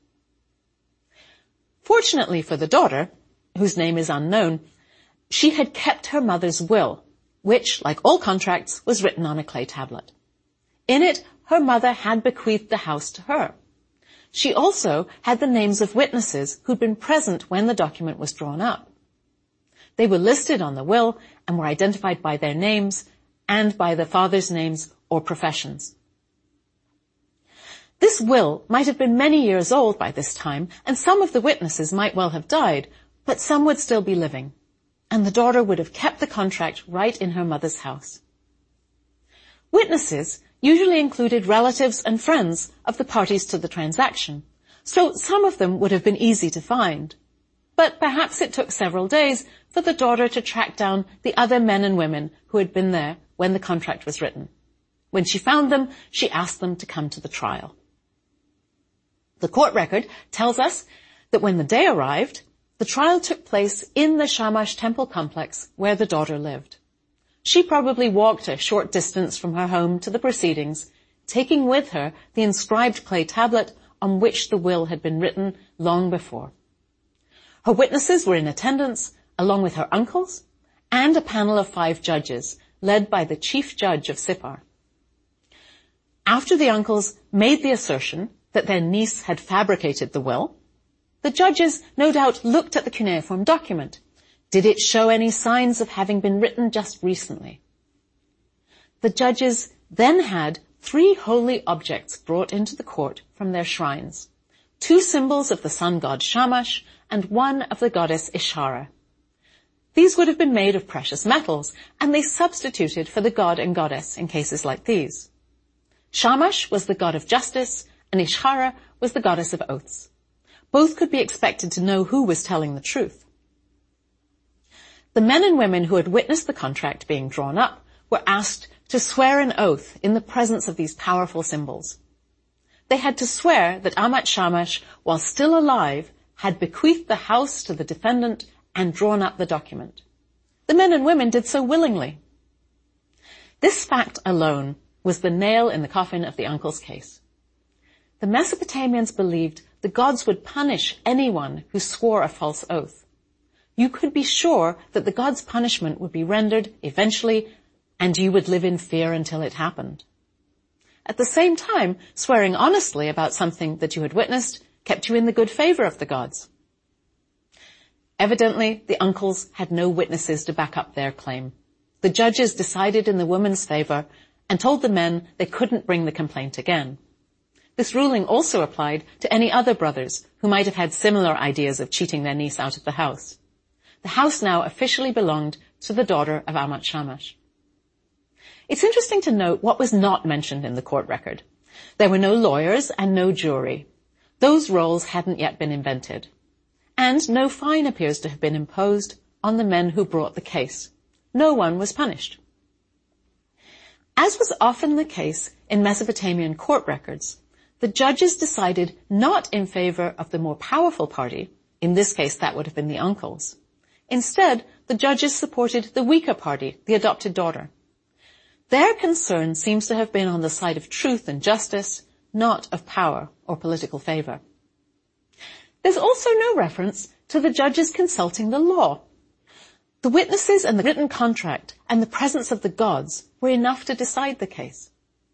Fortunately for the daughter, whose name is unknown, she had kept her mother's will, which, like all contracts, was written on a clay tablet. In it, her mother had bequeathed the house to her. She also had the names of witnesses who'd been present when the document was drawn up. They were listed on the will and were identified by their names and by the father's names or professions. This will might have been many years old by this time, and some of the witnesses might well have died, but some would still be living, and the daughter would have kept the contract right in her mother's house. Witnesses usually included relatives and friends of the parties to the transaction, so some of them would have been easy to find. But perhaps it took several days for the daughter to track down the other men and women who had been there when the contract was written. When she found them, she asked them to come to the trial. The court record tells us that when the day arrived, the trial took place in the Shamash temple complex where the daughter lived. She probably walked a short distance from her home to the proceedings, taking with her the inscribed clay tablet on which the will had been written long before. Her witnesses were in attendance, along with her uncles, and a panel of five judges, led by the chief judge of Sippar. After the uncles made the assertion that their niece had fabricated the will, the judges no doubt looked at the cuneiform document, Did it show any signs of having been written just recently? The judges then had three holy objects brought into the court from their shrines, two symbols of the sun god Shamash and one of the goddess Ishara. These would have been made of precious metals, and they substituted for the god and goddess in cases like these. Shamash was the god of justice, and Ishara was the goddess of oaths. Both could be expected to know who was telling the truth. The men and women who had witnessed the contract being drawn up were asked to swear an oath in the presence of these powerful symbols. They had to swear that Amat Shamash, while still alive, had bequeathed the house to the defendant and drawn up the document. The men and women did so willingly. This fact alone was the nail in the coffin of the uncle's case. The Mesopotamians believed the gods would punish anyone who swore a false oath. You could be sure that the gods' punishment would be rendered eventually, and you would live in fear until it happened. At the same time, swearing honestly about something that you had witnessed kept you in the good favor of the gods. Evidently, the uncles had no witnesses to back up their claim. The judges decided in the woman's favor and told the men they couldn't bring the complaint again. This ruling also applied to any other brothers who might have had similar ideas of cheating their niece out of the house. The house now officially belonged to the daughter of Amat Shamash. It's interesting to note what was not mentioned in the court record. There were no lawyers and no jury. Those roles hadn't yet been invented. And no fine appears to have been imposed on the men who brought the case. No one was punished. As was often the case in Mesopotamian court records, the judges decided not in favor of the more powerful party. In this case, that would have been the uncles. Instead, the judges supported the weaker party, the adopted daughter. Their concern seems to have been on the side of truth and justice, not of power or political favor. There's also no reference to the judges consulting the law. The witnesses and the written contract and the presence of the gods were enough to decide the case.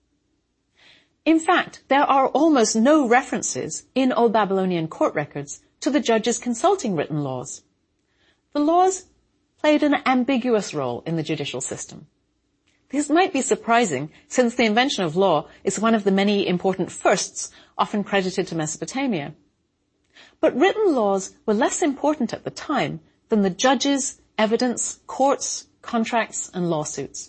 In fact, there are almost no references in Old Babylonian court records to the judges consulting written laws. The laws played an ambiguous role in the judicial system. This might be surprising, since the invention of law is one of the many important firsts often credited to Mesopotamia. But written laws were less important at the time than the judges, evidence, courts, contracts, and lawsuits.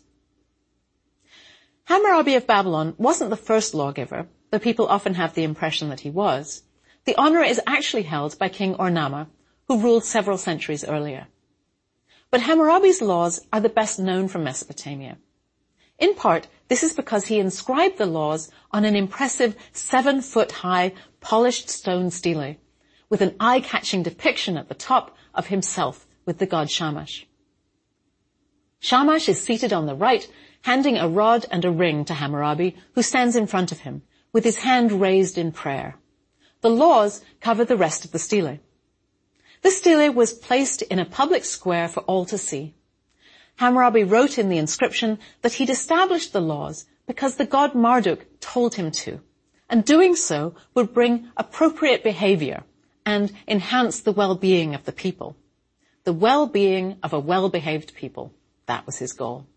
Hammurabi of Babylon wasn't the first lawgiver, though people often have the impression that he was. The honor is actually held by King Ur-Namma, who ruled several centuries earlier. But Hammurabi's laws are the best known from Mesopotamia. In part, this is because he inscribed the laws on an impressive seven-foot-high polished stone stele, with an eye-catching depiction at the top of himself with the god Shamash. Shamash is seated on the right, handing a rod and a ring to Hammurabi, who stands in front of him, with his hand raised in prayer. The laws cover the rest of the stele. The stele was placed in a public square for all to see. Hammurabi wrote in the inscription that he'd established the laws because the god Marduk told him to, and doing so would bring appropriate behavior and enhance the well-being of the people. The well-being of a well-behaved people, that was his goal.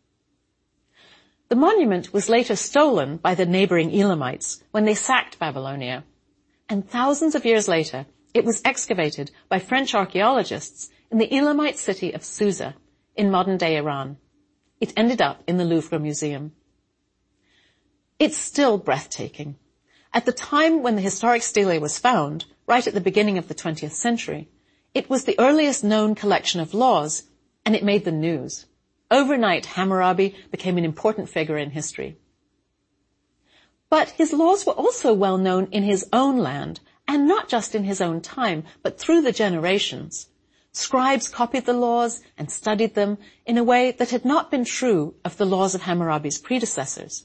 The monument was later stolen by the neighboring Elamites when they sacked Babylonia, and thousands of years later, it was excavated by French archaeologists in the Elamite city of Susa in modern-day Iran. It ended up in the Louvre Museum. It's still breathtaking. At the time when the historic stele was found, right at the beginning of the twentieth century, it was the earliest known collection of laws, and it made the news. Overnight, Hammurabi became an important figure in history. But his laws were also well known in his own land, and not just in his own time, but through the generations. Scribes copied the laws and studied them in a way that had not been true of the laws of Hammurabi's predecessors.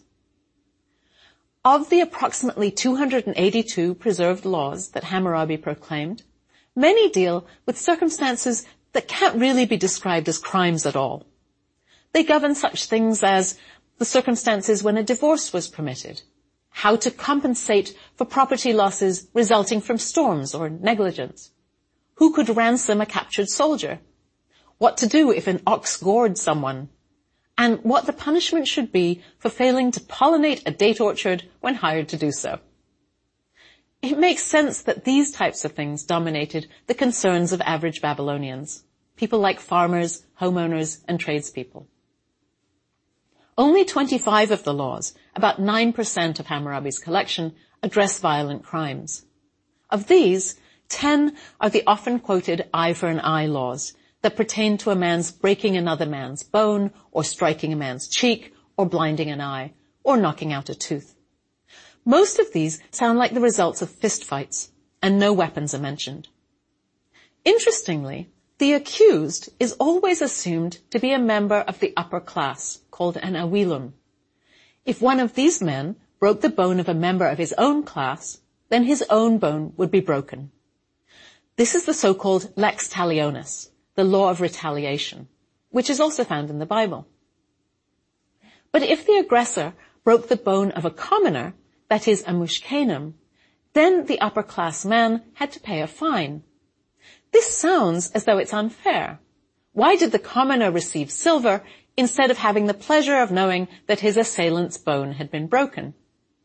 Of the approximately two hundred eighty-two preserved laws that Hammurabi proclaimed, many deal with circumstances that can't really be described as crimes at all. They govern such things as the circumstances when a divorce was permitted, how to compensate for property losses resulting from storms or negligence, who could ransom a captured soldier, what to do if an ox gored someone, and what the punishment should be for failing to pollinate a date orchard when hired to do so. It makes sense that these types of things dominated the concerns of average Babylonians, people like farmers, homeowners, and tradespeople. Only twenty-five of the laws, about nine percent of Hammurabi's collection, address violent crimes. Of these, ten are the often quoted eye for an eye laws that pertain to a man's breaking another man's bone, or striking a man's cheek, or blinding an eye, or knocking out a tooth. Most of these sound like the results of fistfights, and no weapons are mentioned. Interestingly, the accused is always assumed to be a member of the upper class, called an awilum. If one of these men broke the bone of a member of his own class, then his own bone would be broken. This is the so-called lex talionis, the law of retaliation, which is also found in the Bible. But if the aggressor broke the bone of a commoner, that is a mushkenim, then the upper class man had to pay a fine. This sounds as though it's unfair. Why did the commoner receive silver instead of having the pleasure of knowing that his assailant's bone had been broken?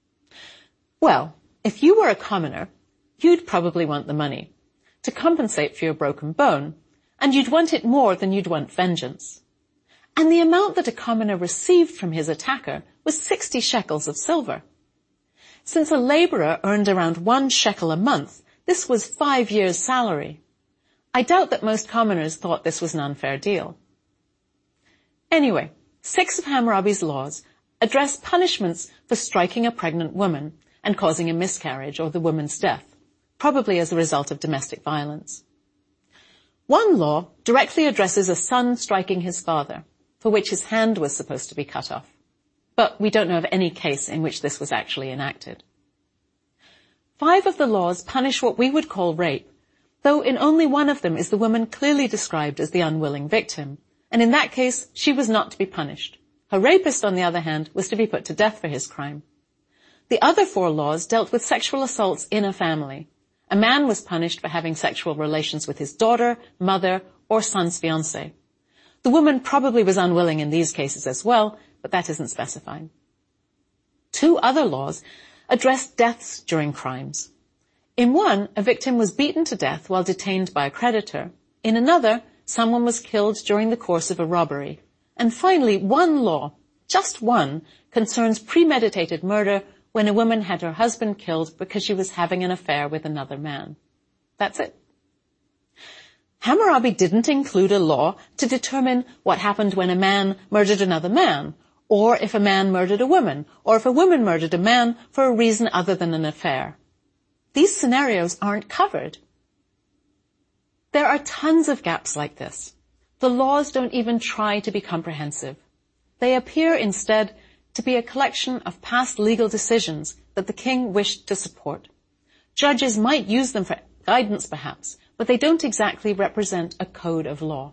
Well, if you were a commoner, you'd probably want the money to compensate for your broken bone, and you'd want it more than you'd want vengeance. And the amount that a commoner received from his attacker was sixty shekels of silver. Since a laborer earned around one shekel a month, this was five years' salary. I doubt that most commoners thought this was an unfair deal. Anyway, six of Hammurabi's laws address punishments for striking a pregnant woman and causing a miscarriage or the woman's death, probably as a result of domestic violence. One law directly addresses a son striking his father, for which his hand was supposed to be cut off. But we don't know of any case in which this was actually enacted. Five of the laws punish what we would call rape, though in only one of them is the woman clearly described as the unwilling victim, and in that case she was not to be punished. Her rapist, on the other hand, was to be put to death for his crime. The other four laws dealt with sexual assaults in a family. A man was punished for having sexual relations with his daughter, mother, or son's fiancé. The woman probably was unwilling in these cases as well, but that isn't specified. Two other laws addressed deaths during crimes. In one, a victim was beaten to death while detained by a creditor. In another, someone was killed during the course of a robbery. And finally, one law, just one, concerns premeditated murder when a woman had her husband killed because she was having an affair with another man. That's it. Hammurabi didn't include a law to determine what happened when a man murdered another man, or if a man murdered a woman, or if a woman murdered a man for a reason other than an affair. These scenarios aren't covered. There are tons of gaps like this. The laws don't even try to be comprehensive. They appear instead to be a collection of past legal decisions that the king wished to support. Judges might use them for guidance perhaps, but they don't exactly represent a code of law.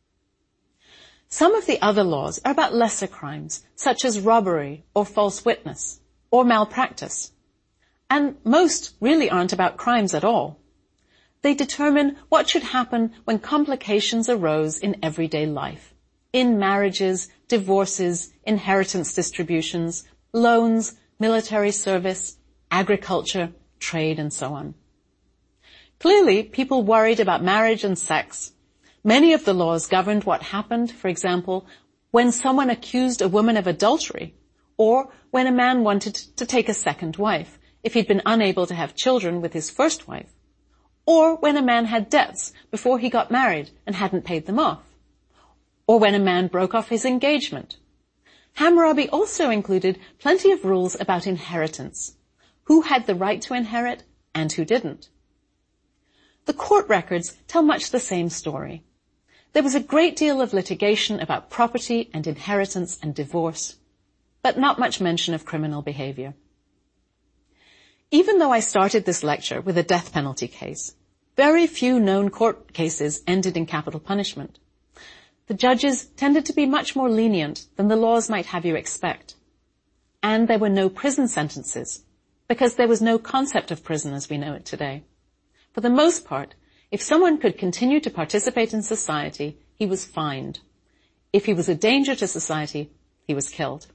Some of the other laws are about lesser crimes, such as robbery or false witness or malpractice. And most really aren't about crimes at all. They determine what should happen when complications arose in everyday life, in marriages, divorces, inheritance distributions, loans, military service, agriculture, trade, and so on. Clearly, people worried about marriage and sex. Many of the laws governed what happened, for example, when someone accused a woman of adultery, or when a man wanted to take a second wife, if he'd been unable to have children with his first wife, or when a man had debts before he got married and hadn't paid them off, or when a man broke off his engagement. Hammurabi also included plenty of rules about inheritance, who had the right to inherit and who didn't. The court records tell much the same story. There was a great deal of litigation about property and inheritance and divorce, but not much mention of criminal behavior. Even though I started this lecture with a death penalty case, very few known court cases ended in capital punishment. The judges tended to be much more lenient than the laws might have you expect. And there were no prison sentences, because there was no concept of prison as we know it today. For the most part, if someone could continue to participate in society, he was fined. If he was a danger to society, he was killed.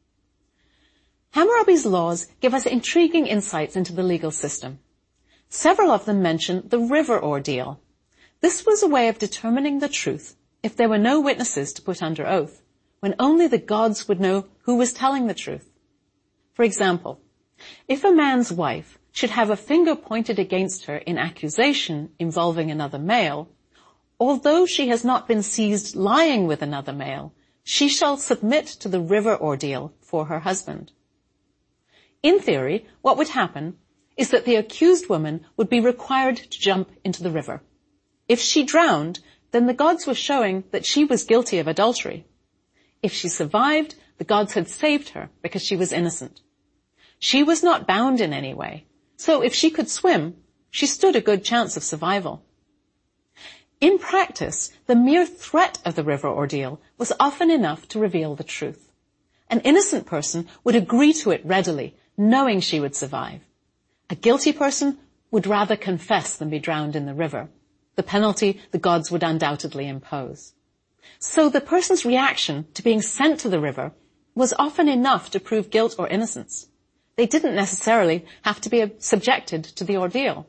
Hammurabi's laws give us intriguing insights into the legal system. Several of them mention the river ordeal. This was a way of determining the truth if there were no witnesses to put under oath, when only the gods would know who was telling the truth. For example, if a man's wife should have a finger pointed against her in accusation involving another male, although she has not been seized lying with another male, she shall submit to the river ordeal for her husband. In theory, what would happen is that the accused woman would be required to jump into the river. If she drowned, then the gods were showing that she was guilty of adultery. If she survived, the gods had saved her because she was innocent. She was not bound in any way, so if she could swim, she stood a good chance of survival. In practice, the mere threat of the river ordeal was often enough to reveal the truth. An innocent person would agree to it readily, knowing she would survive. A guilty person would rather confess than be drowned in the river, the penalty the gods would undoubtedly impose. So the person's reaction to being sent to the river was often enough to prove guilt or innocence. They didn't necessarily have to be subjected to the ordeal.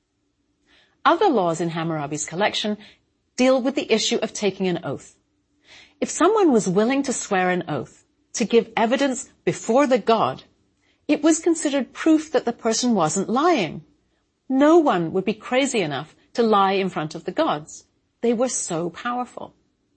Other laws in Hammurabi's collection deal with the issue of taking an oath. If someone was willing to swear an oath, to give evidence before the god, it was considered proof that the person wasn't lying. No one would be crazy enough to lie in front of the gods. They were so powerful.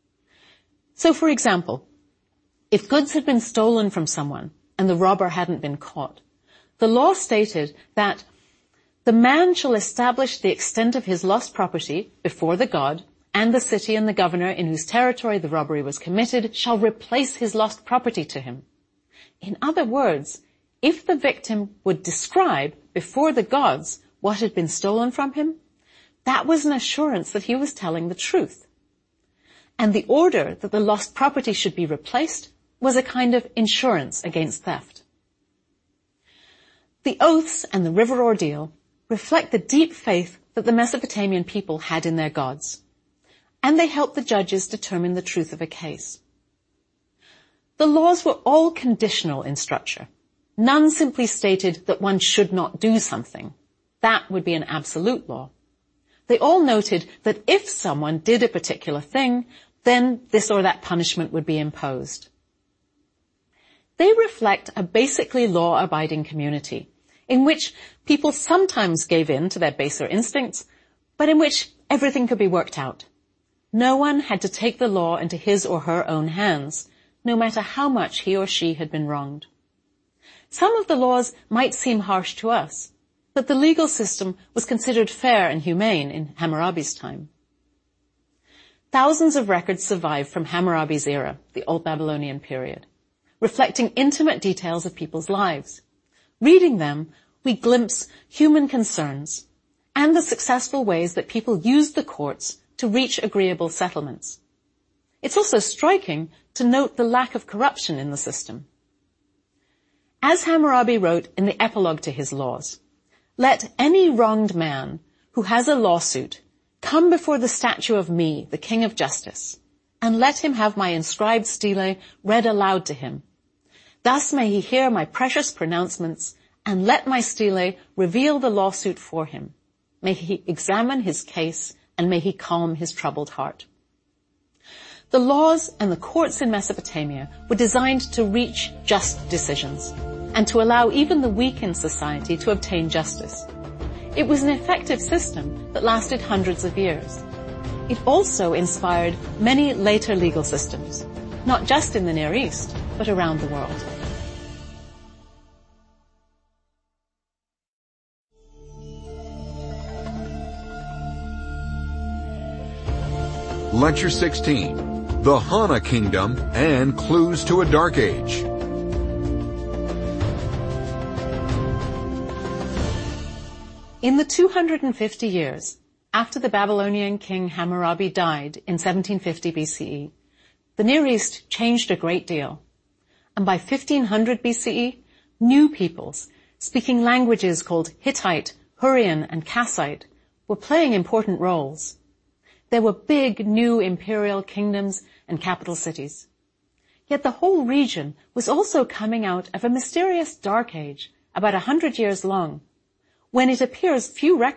So, for example, if goods had been stolen from someone and the robber hadn't been caught, the law stated that the man shall establish the extent of his lost property before the god, and the city and the governor in whose territory the robbery was committed shall replace his lost property to him. In other words, if the victim would describe before the gods what had been stolen from him, that was an assurance that he was telling the truth. And the order that the lost property should be replaced was a kind of insurance against theft. The oaths and the river ordeal reflect the deep faith that the Mesopotamian people had in their gods, and they helped the judges determine the truth of a case. The laws were all conditional in structure. None simply stated that one should not do something. That would be an absolute law. They all noted that if someone did a particular thing, then this or that punishment would be imposed. They reflect a basically law-abiding community, in which people sometimes gave in to their baser instincts, but in which everything could be worked out. No one had to take the law into his or her own hands, no matter how much he or she had been wronged. Some of the laws might seem harsh to us, but the legal system was considered fair and humane in Hammurabi's time. Thousands of records survive from Hammurabi's era, the Old Babylonian period, reflecting intimate details of people's lives. Reading them, we glimpse human concerns and the successful ways that people used the courts to reach agreeable settlements. It's also striking to note the lack of corruption in the system. As Hammurabi wrote in the epilogue to his laws, "Let any wronged man who has a lawsuit come before the statue of me, the King of Justice, and let him have my inscribed stele read aloud to him. Thus may he hear my precious pronouncements, and let my stele reveal the lawsuit for him. May he examine his case, and may he calm his troubled heart." The laws and the courts in Mesopotamia were designed to reach just decisions, and to allow even the weak in society to obtain justice. It was an effective system that lasted hundreds of years. It also inspired many later legal systems, not just in the Near East, but around the world. Lecture sixteen, The Hana Kingdom and Clues to a Dark Age. In the two hundred fifty years after the Babylonian king Hammurabi died in seventeen fifty B C E, the Near East changed a great deal. And by fifteen hundred B C E, new peoples, speaking languages called Hittite, Hurrian, and Kassite, were playing important roles. There were big new imperial kingdoms and capital cities. Yet the whole region was also coming out of a mysterious dark age, about a hundred years long, when it appears few records